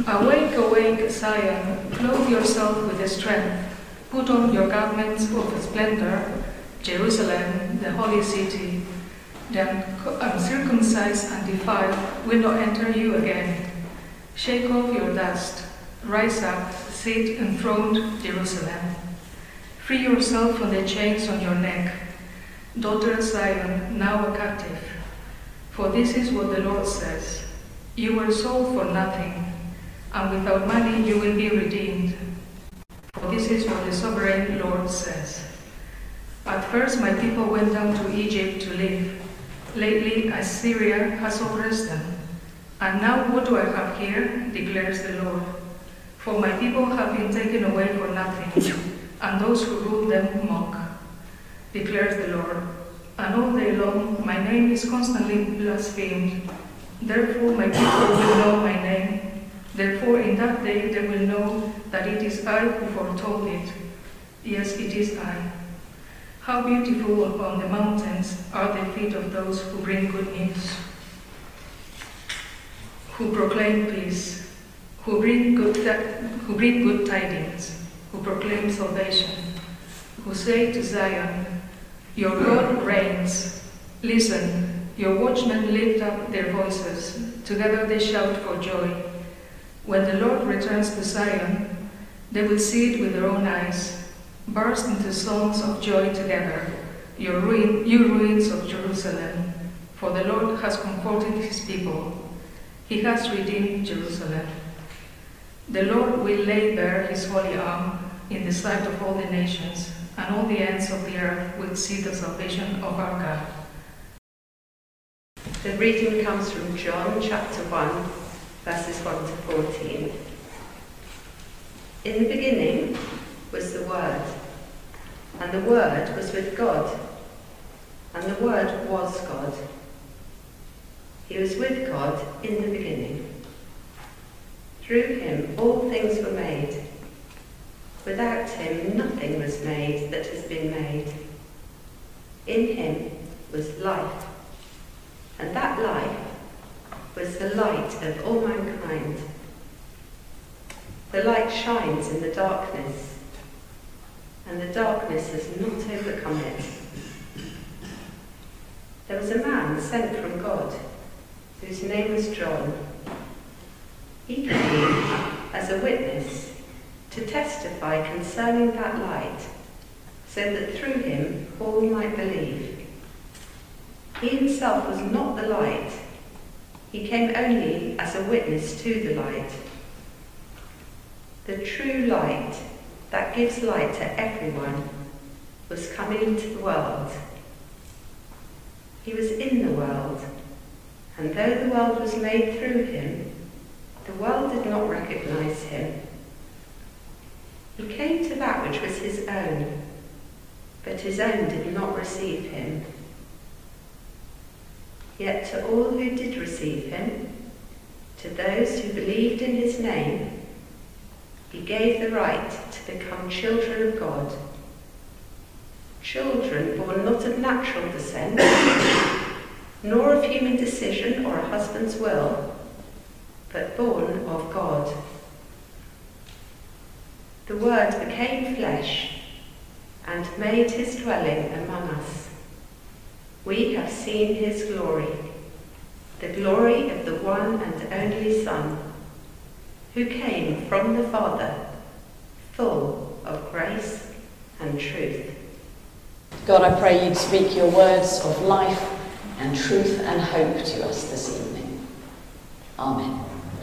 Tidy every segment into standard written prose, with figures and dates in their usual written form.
Awake, awake, Zion, clothe yourself with the strength. Put on your garments of splendor, Jerusalem, the holy city. The uncircumcised and defiled will not enter you again. Shake off your dust. Rise up, sit enthroned, Jerusalem. Free yourself from the chains on your neck. Daughter Zion, now a captive. For this is what the Lord says. You were sold for nothing, and without money you will be redeemed. For this is what the sovereign Lord says. At first my people went down to Egypt to live. Lately Assyria has oppressed them. And now what do I have here, declares the Lord? For my people have been taken away for nothing, and those who rule them mock, declares the Lord. And all day long my name is constantly blasphemed. Therefore my people will know my name. Therefore in that day they will know that it is I who foretold it. Yes, it is I. How beautiful upon the mountains are the feet of those who bring good news, who proclaim peace, who bring good tidings, who proclaim salvation, who say to Zion, your God reigns. Listen, your watchmen lift up their voices. Together they shout for joy. When the Lord returns to Zion, they will see it with their own eyes. Burst into songs of joy together, you ruins of Jerusalem, for the Lord has comforted his people. He has redeemed Jerusalem. The Lord will lay bare his holy arm in the sight of all the nations, and all the ends of the earth will see the salvation of our God. The reading comes from John chapter 1, verses 1 to 14. In the beginning was the Word, and the Word was with God, and the Word was God. He was with God in the beginning. Through him all things were made. Without him nothing was made that has been made. In him was life, and that life was the light of all mankind. The light shines in the darkness, and the darkness has not overcome it. There was a man sent from God, whose name was John. He came as a witness to testify concerning that light, so that through him all might believe. He himself was not the light. He came only as a witness to the light. The true light that gives light to everyone was coming into the world. He was in the world, and though the world was made through him, the world did not recognize him. He came to that which was his own, but his own did not receive him. Yet to all who did receive him, to those who believed in his name, he gave the right to become children of God. Children born not of natural descent, nor of human decision or a husband's will, but born of God. The Word became flesh and made his dwelling among us. We have seen his glory, the glory of the one and only Son, who came from the Father, full of grace and truth. God, I pray you'd speak your words of life and truth and hope to us this evening. Amen.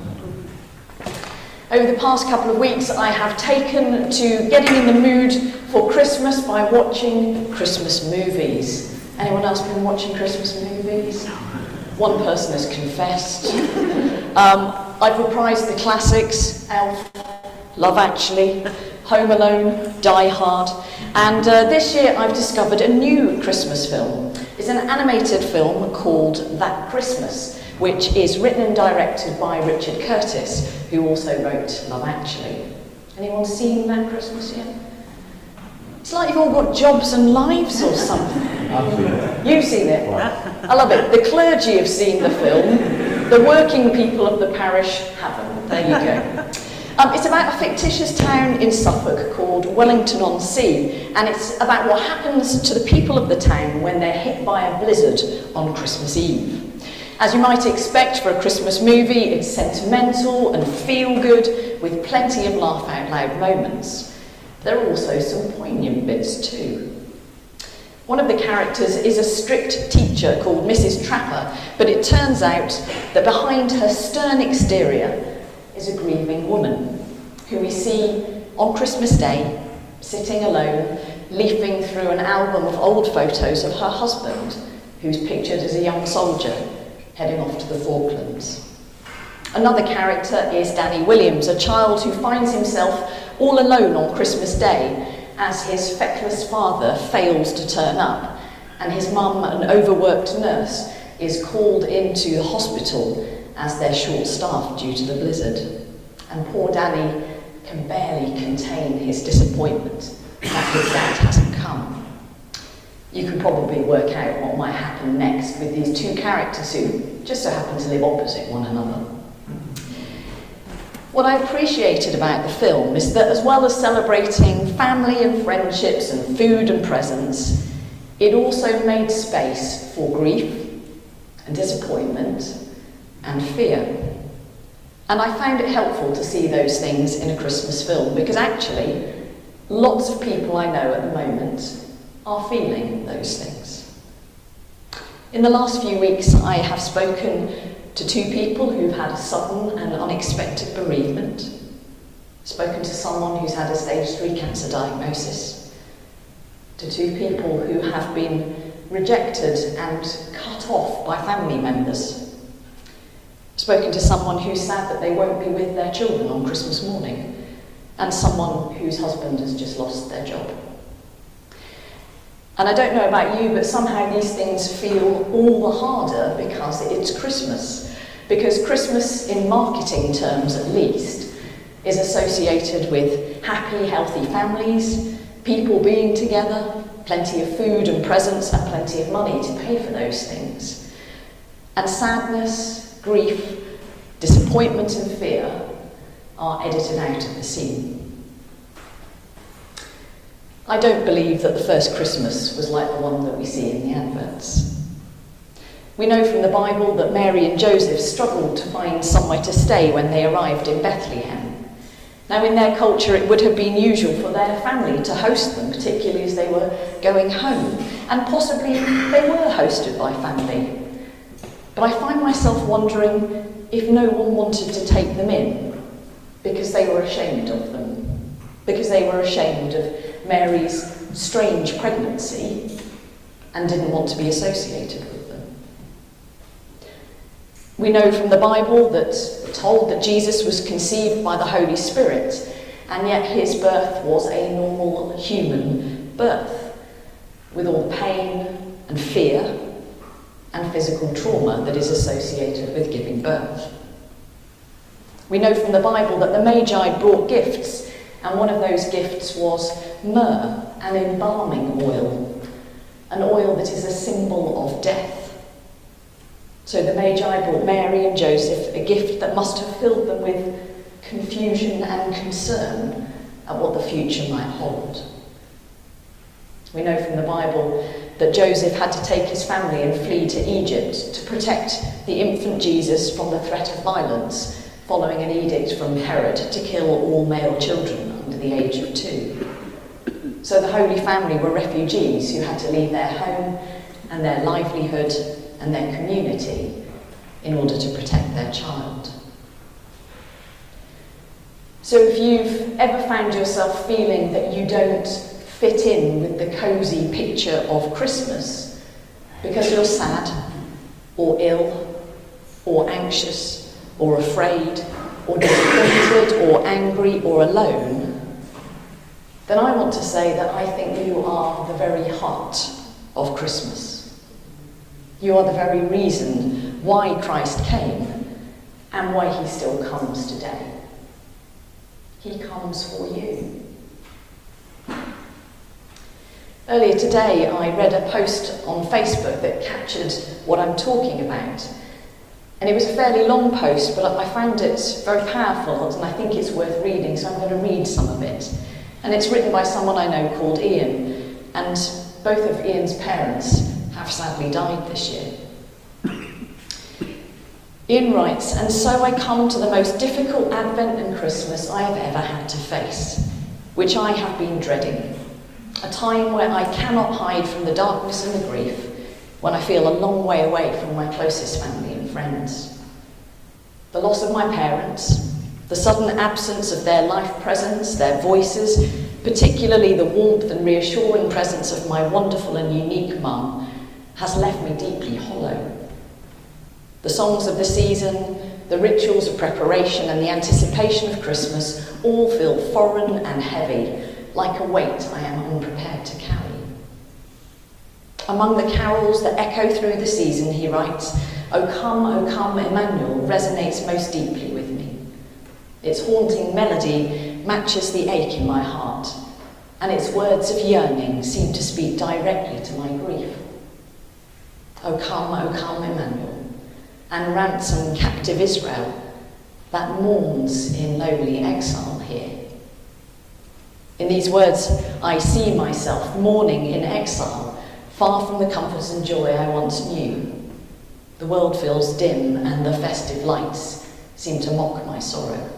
Over the past couple of weeks, I have taken to getting in the mood for Christmas by watching Christmas movies. Anyone else been watching Christmas movies? One person has confessed. I've reprised the classics: Elf, Love Actually, Home Alone, Die Hard, and this year I've discovered a new Christmas film. It's an animated film called That Christmas, which is written and directed by Richard Curtis, who also wrote Love Actually. Anyone seen That Christmas yet? It's like you've all got jobs and lives or something. I've seen it. You've seen it? I love it. The clergy have seen the film. The working people of the parish haven't. There you go. It's about a fictitious town in Suffolk called Wellington-on-Sea, and it's about what happens to the people of the town when they're hit by a blizzard on Christmas Eve. As you might expect for a Christmas movie, it's sentimental and feel-good, with plenty of laugh-out-loud moments. There are also some poignant bits too. One of the characters is a strict teacher called Mrs. Trapper, but it turns out that behind her stern exterior is a grieving woman who we see on Christmas Day sitting alone, leafing through an album of old photos of her husband, who's pictured as a young soldier heading off to the Falklands. Another character is Danny Williams, a child who finds himself all alone on Christmas Day as his feckless father fails to turn up, and his mum, an overworked nurse, is called into the hospital as they're short-staffed due to the blizzard. And poor Danny can barely contain his disappointment that his dad hasn't come. You can probably work out what might happen next with these two characters who just so happen to live opposite one another. What I appreciated about the film is that as well as celebrating family and friendships and food and presents, it also made space for grief and disappointment and fear. And I found it helpful to see those things in a Christmas film because actually lots of people I know at the moment are feeling those things. In the last few weeks I have spoken to two people who've had a sudden and unexpected bereavement, spoken to someone who's had a stage 3 cancer diagnosis, to two people who have been rejected and cut off by family members, spoken to someone who's sad that they won't be with their children on Christmas morning, and someone whose husband has just lost their job. And I don't know about you, but somehow these things feel all the harder because it's Christmas. Because Christmas, in marketing terms at least, is associated with happy, healthy families, people being together, plenty of food and presents, and plenty of money to pay for those things. And sadness, grief, disappointment and fear are edited out of the scene. I don't believe that the first Christmas was like the one that we see in the adverts. We know from the Bible that Mary and Joseph struggled to find somewhere to stay when they arrived in Bethlehem. Now, in their culture, it would have been usual for their family to host them, particularly as they were going home, and possibly they were hosted by family. But I find myself wondering if no one wanted to take them in because they were ashamed of them, because they were ashamed of Mary's strange pregnancy and didn't want to be associated with them. We know from the Bible that we're told that Jesus was conceived by the Holy Spirit, and yet his birth was a normal human birth, with all the pain and fear and physical trauma that is associated with giving birth. We know from the Bible that the Magi brought gifts, and one of those gifts was myrrh, an embalming oil, an oil that is a symbol of death. So the Magi brought Mary and Joseph a gift that must have filled them with confusion and concern at what the future might hold. We know from the Bible that Joseph had to take his family and flee to Egypt to protect the infant Jesus from the threat of violence following an edict from Herod to kill all male children under the age of 2. So the Holy Family were refugees who had to leave their home and their livelihood and their community in order to protect their child. So if you've ever found yourself feeling that you don't fit in with the cosy picture of Christmas because you're sad or ill or anxious or afraid or disappointed or angry or alone, then I want to say that I think you are the very heart of Christmas. You are the very reason why Christ came and why he still comes today. He comes for you. Earlier today, I read a post on Facebook that captured what I'm talking about. And it was a fairly long post, but I found it very powerful, and I think it's worth reading, so I'm going to read some of it. And it's written by someone I know called Ian, and both of Ian's parents have sadly died this year. Ian writes, "And so I come to the most difficult Advent and Christmas I have ever had to face, which I have been dreading. A time where I cannot hide from the darkness and the grief, when I feel a long way away from my closest family and friends. The loss of my parents, the sudden absence of their life presence, their voices, particularly the warmth and reassuring presence of my wonderful and unique mum, has left me deeply hollow. The songs of the season, the rituals of preparation and the anticipation of Christmas all feel foreign and heavy, like a weight I am unprepared to carry. Among the carols that echo through the season," he writes, O come, Emmanuel resonates most deeply with me. Its haunting melody matches the ache in my heart, and its words of yearning seem to speak directly to my grief. O come, Emmanuel, and ransom captive Israel that mourns in lowly exile here. In these words, I see myself mourning in exile, far from the comforts and joy I once knew. The world feels dim and the festive lights seem to mock my sorrow.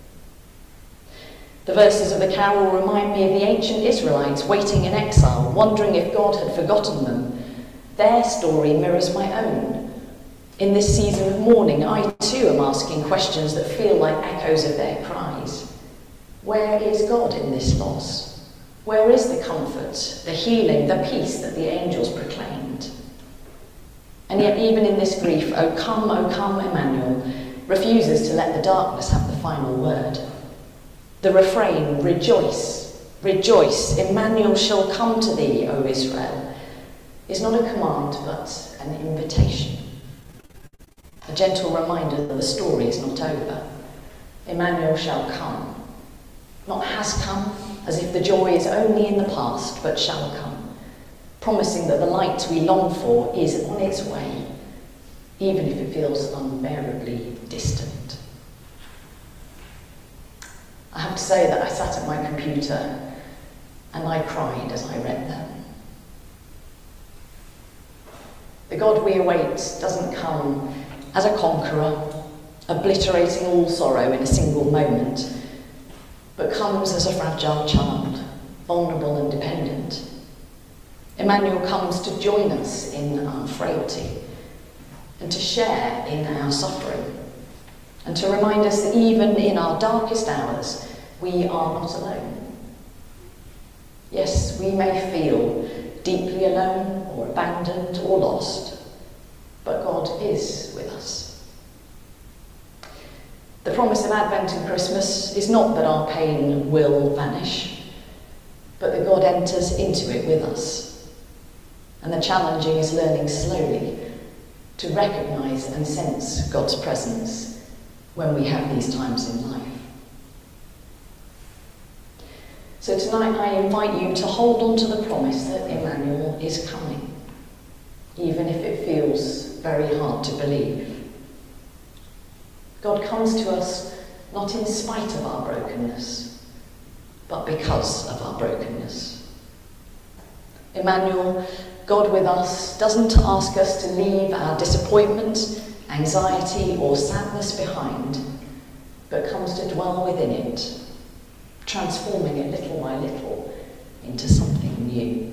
The verses of the carol remind me of the ancient Israelites waiting in exile, wondering if God had forgotten them. Their story mirrors my own. In this season of mourning, I too am asking questions that feel like echoes of their cries. Where is God in this loss? Where is the comfort, the healing, the peace that the angels proclaimed? And yet even in this grief, O come, Emmanuel, refuses to let the darkness have the final word. The refrain, rejoice, rejoice, Emmanuel shall come to thee, O Israel, is not a command but an invitation. A gentle reminder that the story is not over. Emmanuel shall come. Not has come, as if the joy is only in the past, but shall come, promising that the light we long for is on its way, even if it feels unbearably distant. I have to say that I sat at my computer and I cried as I read that. The God we await doesn't come as a conqueror, obliterating all sorrow in a single moment, but comes as a fragile child, vulnerable and dependent. Emmanuel comes to join us in our frailty and to share in our suffering and to remind us that even in our darkest hours, we are not alone. Yes, we may feel deeply alone or abandoned or lost, but God is with us. The promise of Advent and Christmas is not that our pain will vanish, but that God enters into it with us. And the challenging is learning slowly to recognise and sense God's presence when we have these times in life. So tonight I invite you to hold on to the promise that Emmanuel is coming, even if it feels very hard to believe. God comes to us not in spite of our brokenness, but because of our brokenness. Emmanuel, God with us, doesn't ask us to leave our disappointment, anxiety, or sadness behind, but comes to dwell within it, transforming it little by little into something new.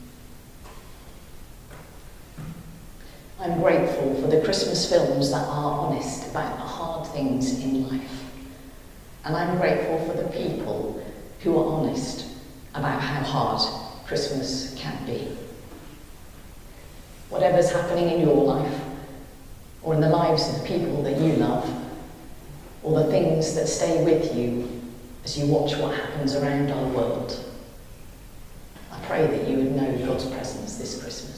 I'm grateful for the Christmas films that are honest about the hard things in life. And I'm grateful for the people who are honest about how hard Christmas can be. Whatever's happening in your life, or in the lives of the people that you love, or the things that stay with you as you watch what happens around our world, I pray that you would know God's presence this Christmas.